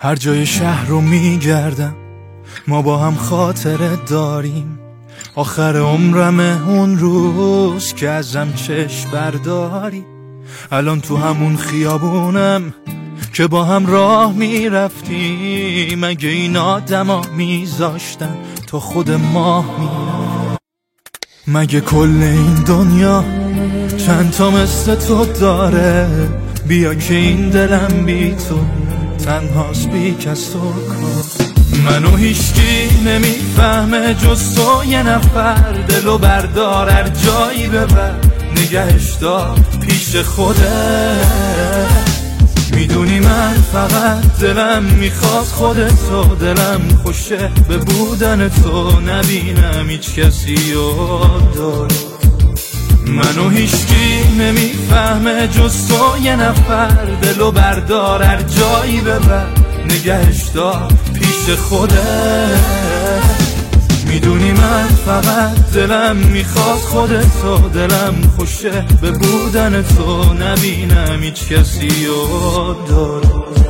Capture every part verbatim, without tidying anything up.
هر جای شهر رو میگردم، ما با هم خاطره داریم. آخر عمرمه اون روز که ازم چشم برداری. الان تو همون خیابونم که با هم راه میرفتیم. اگه این آدما میذاشتن تو خود ماه میرفت. مگه کل این دنیا چند تا مثل تو داره؟ بیا که این دلم بی تو تنهاست، بی کس و کار. منو هیچکی نمیفهمه جز تو، یه نفر. دلو بردار هر جایی ببر، نگهش دار پیش خوده. میدونی من فقط دلم میخواد خودتو، دلم خوشه به بودن تو، نبینم هیچ کسی رو دور. منو هیچکی نمیفهمه جز تو، یه نفر. دلو بردار هر جایی ببر، نگهش دار پیش خوده. میدونی من فقط دلم میخواد خودتو، دلم خوشه به بودن تو، نبینم هیچ کسی رو دور.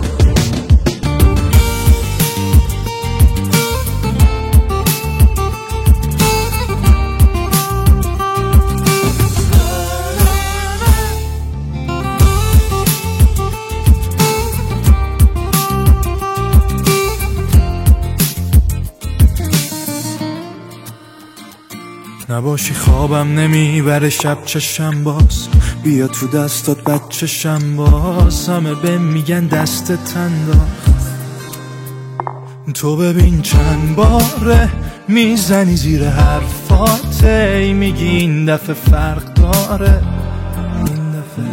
نباشی خوابم نمیبره شب چشم باز، بیا تو دستات بچشم باز. همه به میگن دستت انداخت، تو ببین چند باره میزنی زیر حرفات. ای میگی این دفعه فرق داره، این دفعه.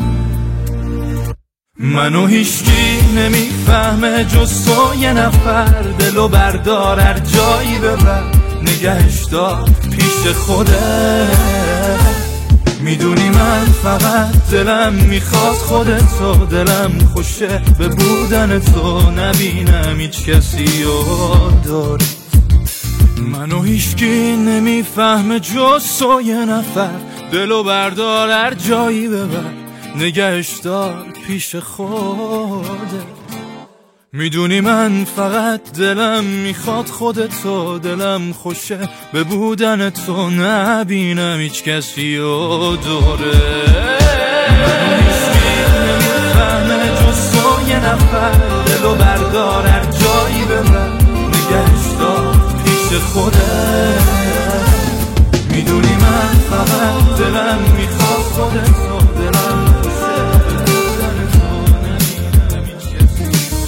منو هیچکی نمیفهمه جز تو، یه نفر. دلو بردار هر جایی ببر، نگهش دار پیش خوده. میدونی من فقط دلم میخواد خودتو، دلم خوشه به بودن تو، نبینم هیچ کسی رو دور. منو هیچکی نمیفهمه جز تو، یه نفر. دلو بردار هر جایی ببر، نگهش دار پیش خوده. میدونی من فقط دلم میخواد خودتو، دلم خوشه به بودن تو، نبینم هیچ کسی رو دوره. منو هیچکی نمیفهمه جز تو، یه نفر. دلو بردار هر جایی ببر، نگهش دار پیش خوده. میدونی من فقط دلم میخواد خودتو، دلم خوشه به بودن تو، نبینم هیچ کسی.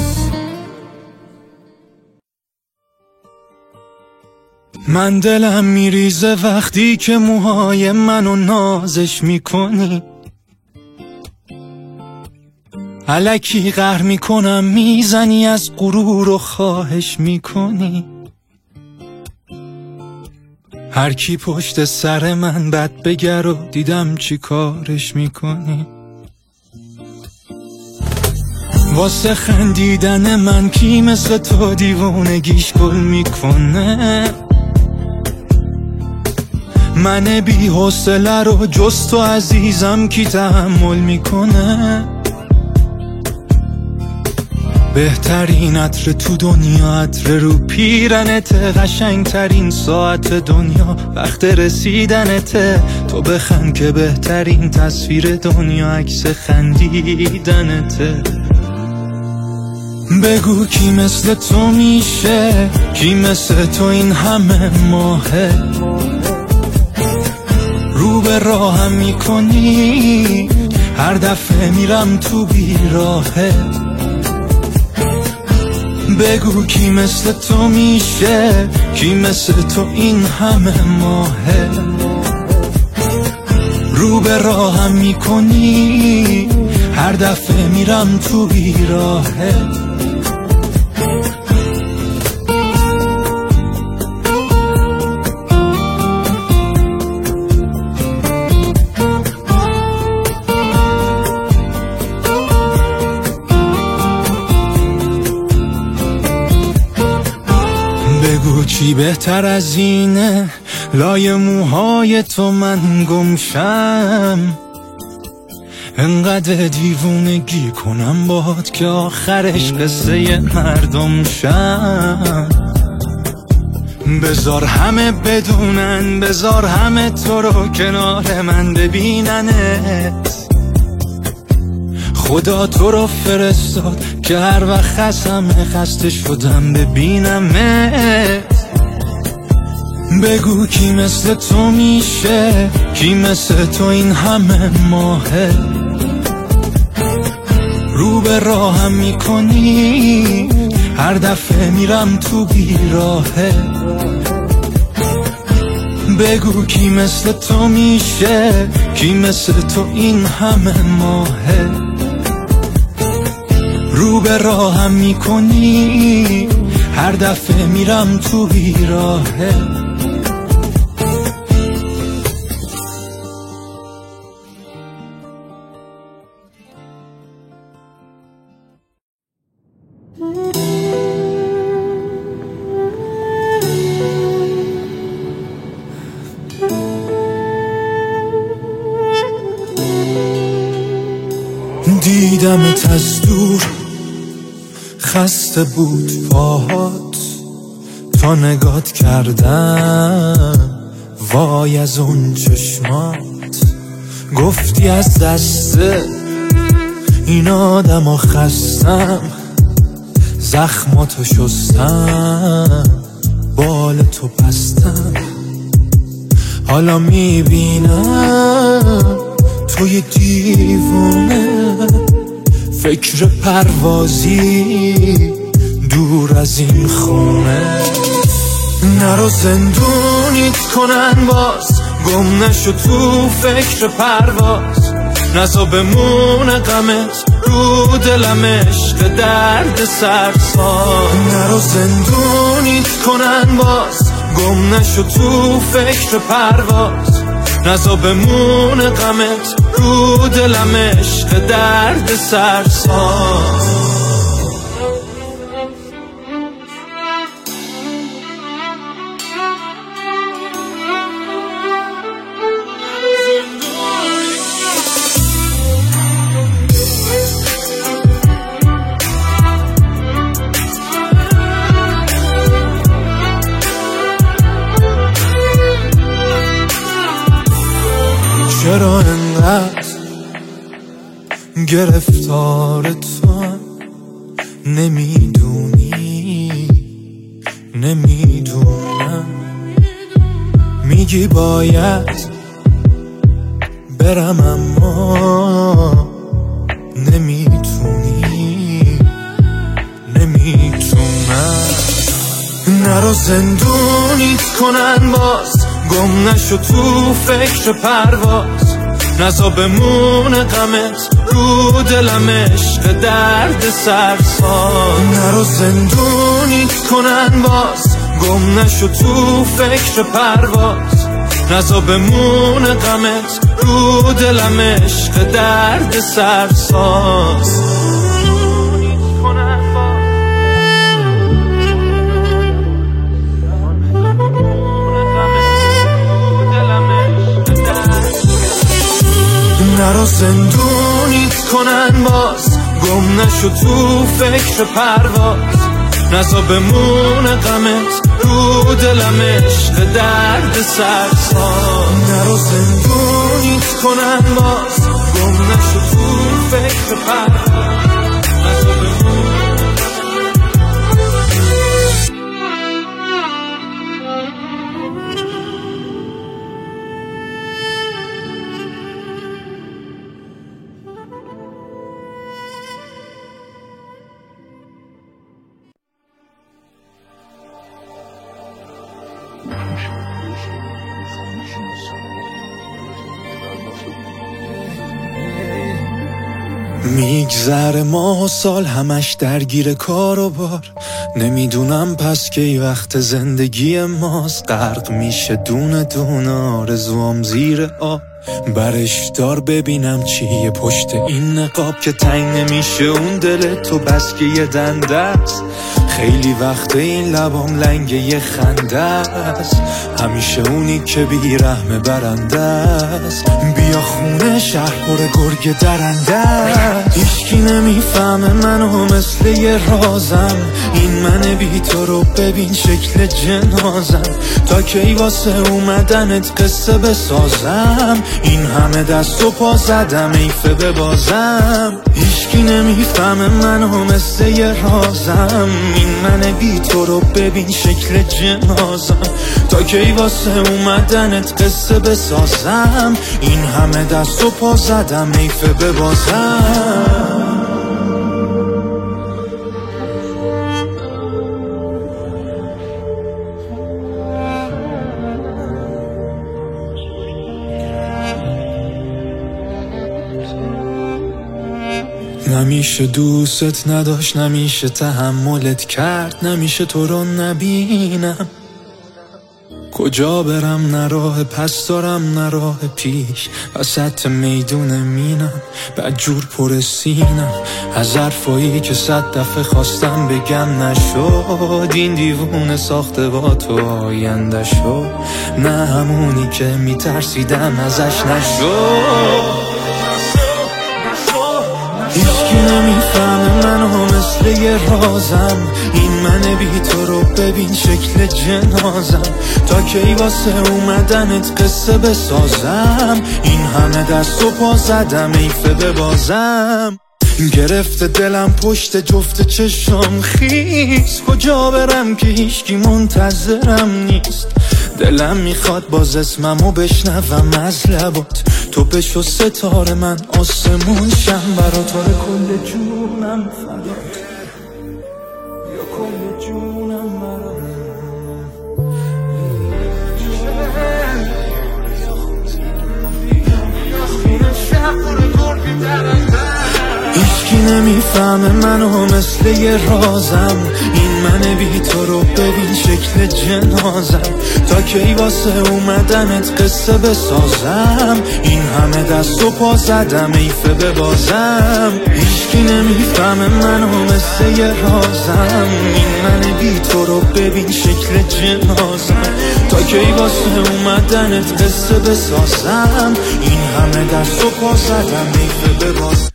من دلم میریزه وقتی که موهای منو نازش میکنی. الکی قهر میکنم میزنی، از غرور و خواهش میکنی. هر کی پشت سر من بد بگر و دیدم چی کارش میکنی. واسه خندیدن من کی مثل تو دیوونگیش گل میکنه. من بی حوصله رو جز تو عزیزم کی تحمل میکنه. بهترین عطر تو دنیا عطر رو پیرنت، قشنگترین ساعت دنیا وقت رسیدنته. تو بخند که بهترین تصویر دنیا عکس خندیدنته. بگو کی مثل تو میشه، کی مثل تو این همه ماهه. رو به راهم میکنی هر دفعه میرم تو بیراهه. بگو کی مثل تو میشه، کی مثل تو این همه ماهه. رو به راهم میکنی هر دفعه میرم تو بیراهه. بگو چی بهتر از اینه، لای موهای تو من گمشم. انقدر دیوونگی کنم باهات که آخرش قصه مردم شم. بذار همه بدونن، بذار همه تو رو کنار من ببیننت. خدا تو رو فرستاد که هر وقت خستم خسته شدم ببینمت. بگو کی مثل تو میشه، کی مثل تو این همه ماهه. رو به راهم میکنی هر دفعه میرم تو بیراهه. بگو کی مثل تو میشه، کی مثل تو این همه ماهه. رو به راهم میکنی هر دفعه میرم تو بیراهه. دیدمت از دور خسته بود پاهات، تا نگات کردم وای از اون چشمات. گفتی از دست این آدم خستم، زخماتو شستم بال تو بستم. حالا میبینم توی دیوونه فکر پروازی دور از این خونه. نرو زندونیت کنن باز، گم نشو تو فکر پرواز. نزا بمونه غمت رو دلم عشق درد سرساز. نرو زندونیت کنن باز، گم نشو تو فکر پرواز. نزا بمونه غمت رو دلم عشق درد سرساز. چرا انقدر گرفتار تو نمیدونی؟ نمیدونم. میگی باید برم اما نمیتونی، نمیتونم. نرو زندونیت کنن باز، گم نشو تو فکر پرواز. نزا بمونه غمت رو دلم عشق درد سرساز. نرو زندونیت کنن باز، گم نشو تو فکر پرواز. نزا بمونه غمت رو دلم عشق درد سرساز. نرو زندونیت کنن باز، گم نشو تو فکر پرواز. نزا بمونه غمت رو دلم عشق درد سرساز. نرو زندونیت کنن باز، گم نشو تو فکر پرواز. نزا بمونه میگذره ماه و سال همش درگیر کار و بار. نمیدونم پس که ای وقت زندگی ماست. غرق میشه دونه دونه آرزوام زیر آب. برش دار ببینم چیه پشت این نقاب که تنگ نمیشه اون دل تو بس که یه دنده است. خیلی وقت این لبام لنگ یه خنده است، همیشه اونی که بی رحم برنده است. بیا خونه شهر پر گرگ درنده است. هیچکی نمیفهمه منو مثل یه رازم، این من بی تو رو ببین شکل جنازم. تا کی واسه اومدنت قصه بسازم، این همه دست و پا زدم ایفه ببازم. هیچکی نمیفهمه منو مثل یه رازم، این من بی تو رو ببین شکل جنازم. تا کی واسه اومدنت قصه بسازم، این همه دست و پا زدم ایفه ببازم. نمیشه دوست نداشت، نمیشه تحملت کرد، نمیشه تو رو نبینم. کجا برم نه راه پس دارم نه راه پیش، وسط میدون مینم بدجور پر سینم. از حرفایی که صد دفعه خواستم بگم نشد، این دیوونه ساخته با تو آینده شد. نه همونی که میترسیدم ازش نشد. هیچکی نمیفهمه منو مثل یه رازم، این من بی تو رو ببین شکل جنازم. تا کی واسه اومدنت قصه بسازم، این همه دست و پا زدم ایفه ببازم. گرفته دلم پشت جفت چشم خیس، کجا برم که هیچکی منتظرم نیست. دلم میخواد باز اسممو بشنوم از لبات، تو بشو ستاره من آسمون شم برات. آره کل جونم فدات، یا کل جونم برات. هیچکی نمیفهمه منو مثل یه رازم، این من بی تو رو ببین شکل جنازم. تا کی واسه اومدنت قصه بسازم، این همه دست و پا زدم ایفه ببازم. هیچکی نمیفهمه منو مثل یه رازم، این من بی تو رو ببین شکل جنازم. تا کی واسه اومدنت قصه بسازم، این همه دست و پا زدم ایفه ببازم.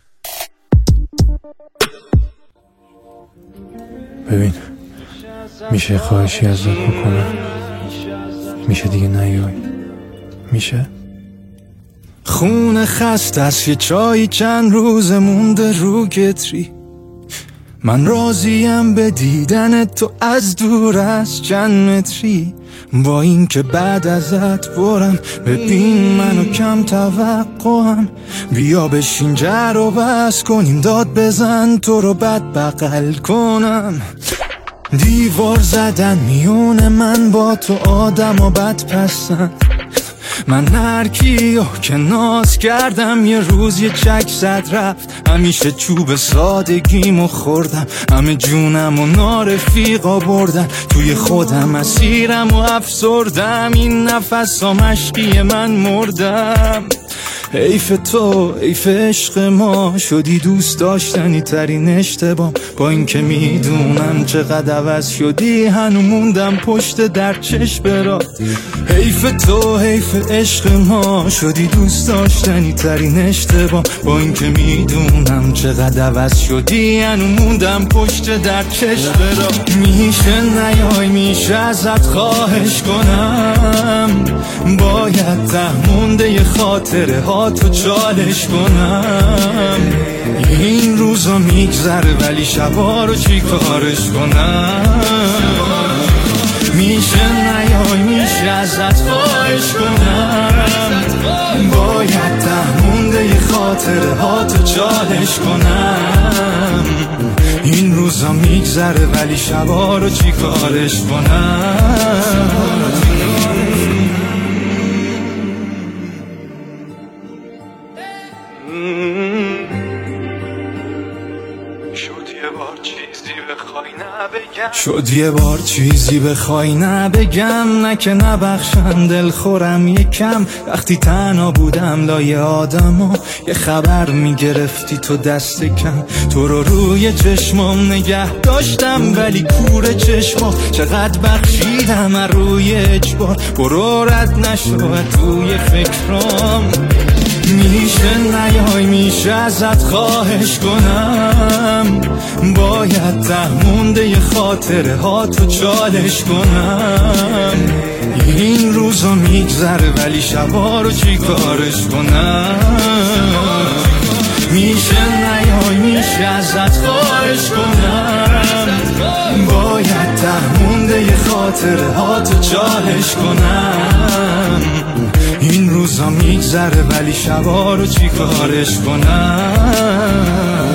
ببین میشه خواهشی ازت بکنم؟ میشه دیگه نیای؟ میشه؟ خونه خسته است، یه چایی چند روز مونده رو گتری. من راضیم به دیدن تو از دور از چند متری. با این که بعد ازت برم، ببین منو کم توقعم. بیا بشین جر و بس کنیم، داد بزن تو رو بد بغل کنم. دیوار زدن میونه من با تو آدم و بد پسن. من هر کیو که ناز کردم یه روز یه چک زد رفت. همیشه چوب سادگیمو خوردم، همه جونم و نارفیقا بردن. توی خودم اسیرم و افسردم، این نفس ها مشقی من مردم. حیف تو حیف عشق ما، شدی دوست داشتنی ترین اشتباه. با اینکه میدونم چقدر عوض شدی، هنو موندم پشت در چشم برات. حیف تو حیف عشق ما، شدی دوست داشتنی ترین اشتباه. با اینکه میدونم چقدر عوض شدی، هنو موندم پشت در چشم برات. میشه نیای میشه ازت خواهش کنم، باید ته مونده خاطره ها تو چالش کنم. این روزا میگذره ولی شبا رو چی کارش کنم. میشه نیای میشه ازت خواهش کنم، باید ته مونده خاطره ها تو چالش کنم. این روزا میگذره ولی شبا رو چی کارش کنم. شد یه بار چیزی بخوای شد یه بار چیزی بخوای نبگم، نه که نبخشن دل خورم یکم. وقتی تنها بودم لای آدم یه خبر میگرفتی تو دست کم. تو رو روی چشمام نگه داشتم ولی کور چشما چقدر بخشیدم از روی اجبار. برو رد نشو توی فکرام، میشه نیای میشه ازت خواهش کنم. باید ته مونده ی خاطره ها تو چالش کنم. این روزا میگذره ولی شبا رو چی کارش کنم. میشه نیای میشه ازت خواهش کنم. باید ته مونده ی خاطره ها تو چالش کنم. این روزا میگذره ولی شبا رو چی کارش کنم.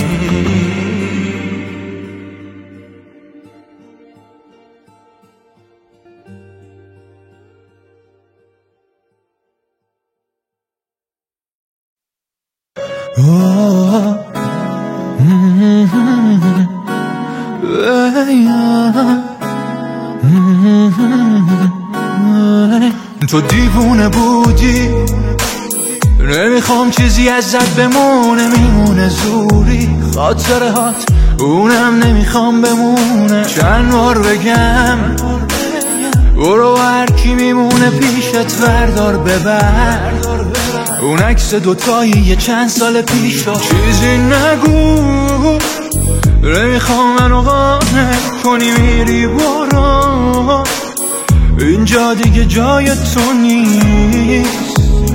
تو دیوونه بودی، نمیخوام چیزی ازت بمونه، میمونه زوری خاطره هات اونم نمیخوام بمونه. چند بار بگم برو هر کی میمونه پیشت وردار ببر. اون عکس دوتایی یه چند سال پیش چیزی نگو، نمیخوام منو قانع کنی میری برو. اینجا دیگه جای تو نیست،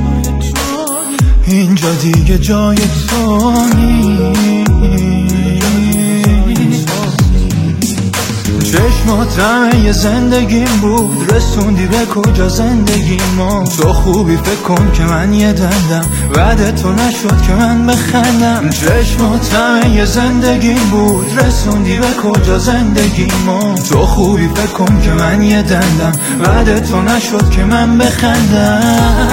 اینجا دیگه جای تو نیست. چشمات همه زندگیم بود، رسوندی به کجا زندگی ما. تو خوبی فکر کن که من یه دندم، وعده تو نشد که من بخندم. چشمات همه زندگیم بود، رسوندی به کجا زندگی ما. تو خوبی فکر کن که من یه دندم، وعده تو نشد که من بخندم.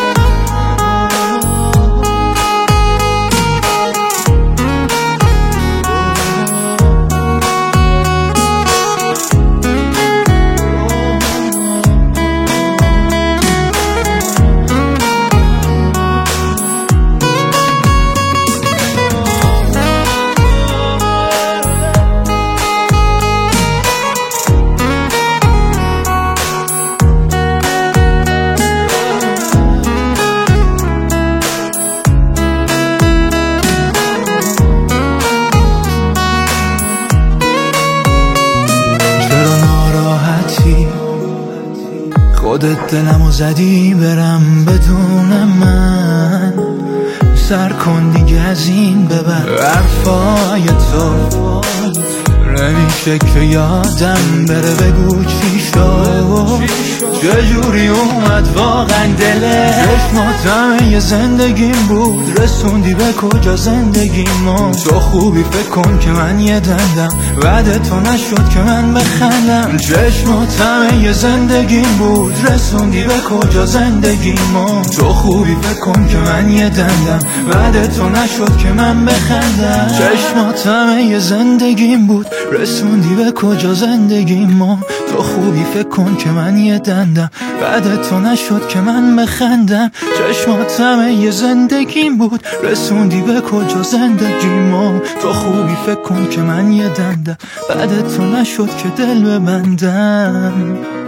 خودت دلمو زدی برم بدون من. سر کن دیگه از این ببر حرفای تو، نمیشه که یادم بره بگو چی شد، چجوری اومد واقعا دلت. چشمات همه زندگیم بود، رسوندی به کجا زندگی ما. تو خوبی فکر کن که من یه دندم، وعده تو نشد که من بخندم. چشمات همه زندگیم بود، رسوندی به کجا زندگی ما. تو خوبی فکر کن که من یه دندم، وعده تو نشد که من بخندم. چشمات همه زندگیم بود، رسوندی به کجا زندگی ما. تو خوبی فکر کن که من یه دندم، بعد تو نشد که من بخندم. چشمات همه زندگیم بود، رسوندی به کجا زندگی ما. تو خوبی فکر کن که من یه دندم، بعد تو نشد که دل ببندم.